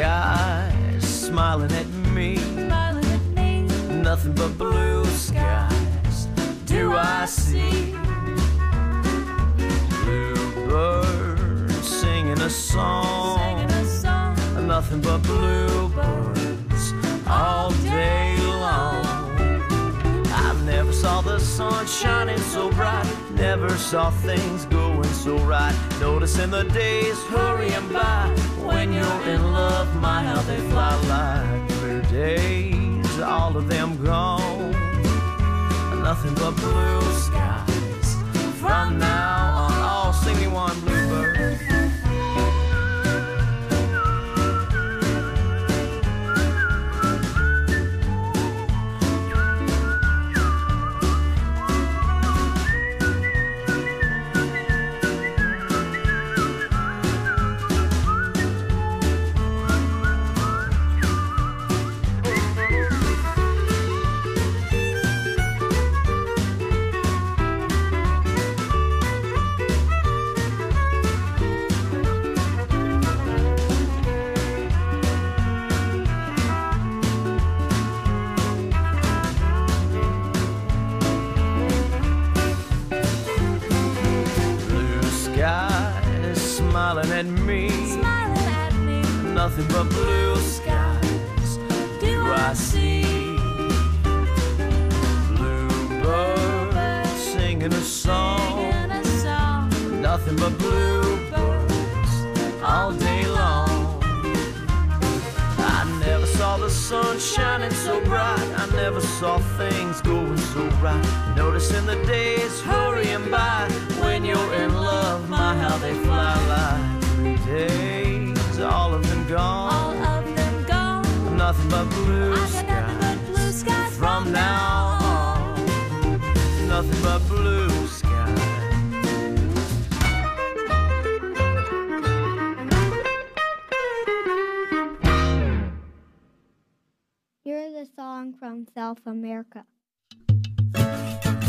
skies smiling at me, nothing but blue skies do I see. Bluebirds singing a song, nothing but bluebirds all day long. I never saw the sun shining so bright, never saw things going so right. Noticing the days hurrying by, when you're in love, my how they fly like clear days, all of them gone. Nothing but blue skies from now on. All sing me one, bluebird. Smiling at me, nothing but blue skies do I see. Bluebirds singing a song, nothing but bluebirds all day long. I never saw the sun shining so bright, I never saw things going so right. Noticing the days hurrying by, when you're in love, my how they fly like 3 days, all of them gone. All of them gone. Nothing but blue skies from now on. Nothing but blue skies. Here's a song from South America.